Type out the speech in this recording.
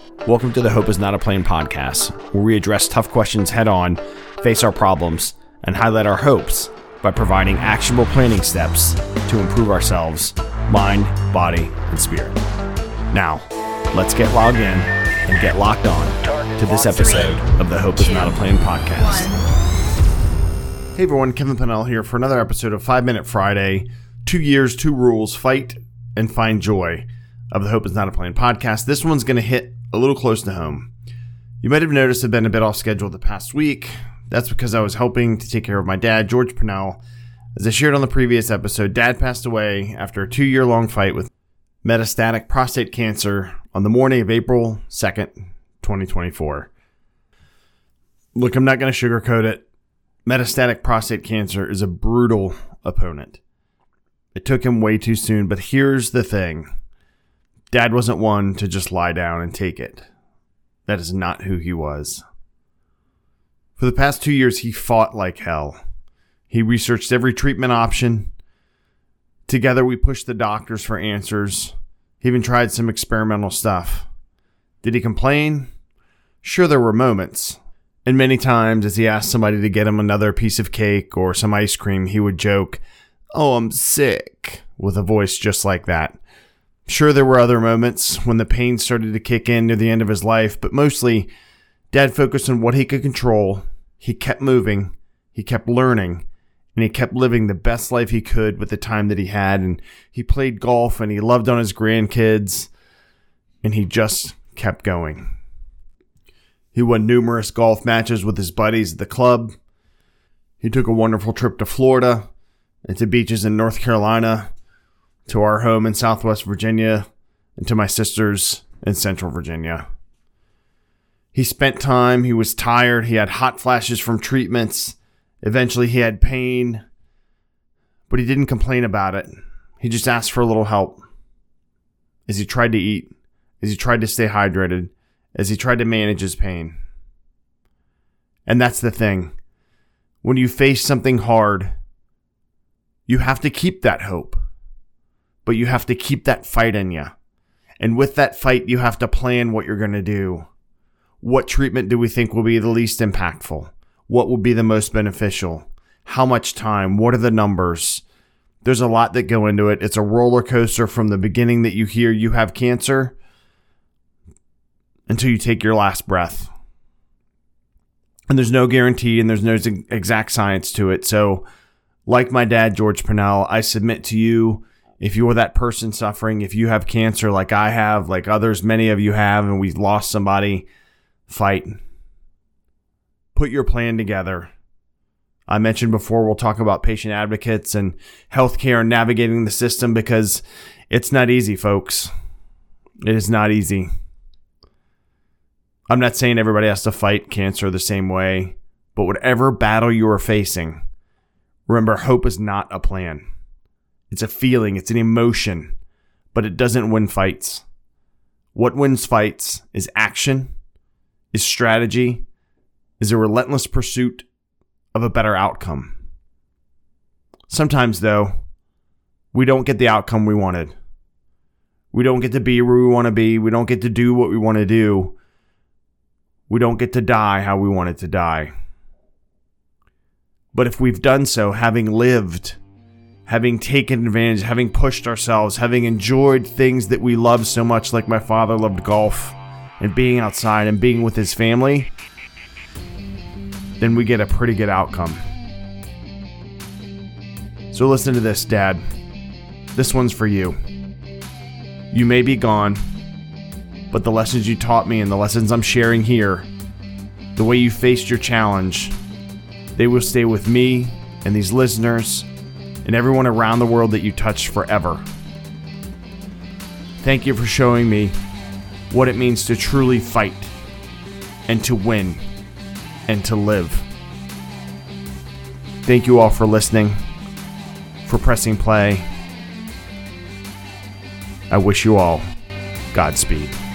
Welcome to the Hope is Not a Plane podcast, where we address tough questions head on, face our problems, and highlight our hopes by providing actionable planning steps to improve ourselves, mind, body, and spirit. Now, let's get logged in and get locked on to this episode of the Hope is Not a Plane podcast. Hey everyone, Kevin Pennell here for another episode of 5 Minute Friday, 2 years, 2 rules, fight and find joy of the Hope is Not a Plane podcast. This one's going to hit a little close to home. You might have noticed I've been a bit off schedule the past week. That's because I was helping to take care of my dad, George Pennell. As I shared on the previous episode, Dad passed away after a 2-year-long fight with metastatic prostate cancer on the morning of April 2nd, 2024. Look, I'm not going to sugarcoat it. Metastatic prostate cancer is a brutal opponent. It took him way too soon, but here's the thing. Dad wasn't one to just lie down and take it. That is not who he was. For the past 2 years, he fought like hell. He researched every treatment option. Together, we pushed the doctors for answers. He even tried some experimental stuff. Did he complain? Sure, there were moments. And many times, as he asked somebody to get him another piece of cake or some ice cream, he would joke, "Oh, I'm sick," with a voice just like that. Sure, there were other moments when the pain started to kick in near the end of his life, but mostly, Dad focused on what he could control. He kept moving, he kept learning, and he kept living the best life he could with the time that he had. And he played golf, and he loved on his grandkids, and he just kept going. He won numerous golf matches with his buddies at the club. He took a wonderful trip to Florida and to beaches in North Carolina, to our home in Southwest Virginia, and to my sisters in Central Virginia. He spent time, he was tired, he had hot flashes from treatments. Eventually he had pain, but he didn't complain about it. He just asked for a little help. As he tried to eat, as he tried to stay hydrated, as he tried to manage his pain. And that's the thing. When you face something hard, you have to keep that hope. But you have to keep that fight in you. And with that fight, you have to plan what you're going to do. What treatment do we think will be the least impactful? What will be the most beneficial? How much time? What are the numbers? There's a lot that go into it. It's a roller coaster from the beginning that you hear you have cancer until you take your last breath. And there's no guarantee and there's no exact science to it. So, like my dad, George Pennell, I submit to you, if you're that person suffering, if you have cancer like I have, like others, many of you have, and we've lost somebody, fight. Put your plan together. I mentioned before, we'll talk about patient advocates and healthcare and navigating the system because it's not easy, folks. It is not easy. I'm not saying everybody has to fight cancer the same way, but whatever battle you are facing, remember, hope is not a plan. It's a feeling, it's an emotion, but it doesn't win fights. What wins fights is action, is strategy, is a relentless pursuit of a better outcome. Sometimes, though, we don't get the outcome we wanted. We don't get to be where we want to be. We don't get to do what we want to do. We don't get to die how we wanted to die. But if we've done so, having lived, having taken advantage, having pushed ourselves, having enjoyed things that we love so much, like my father loved golf and being outside and being with his family, then we get a pretty good outcome. So listen to this, Dad. This one's for you. You may be gone, but the lessons you taught me and the lessons I'm sharing here, the way you faced your challenge, they will stay with me and these listeners and everyone around the world that you touched forever. Thank you for showing me what it means to truly fight and to win and to live. Thank you all for listening, for pressing play. I wish you all Godspeed.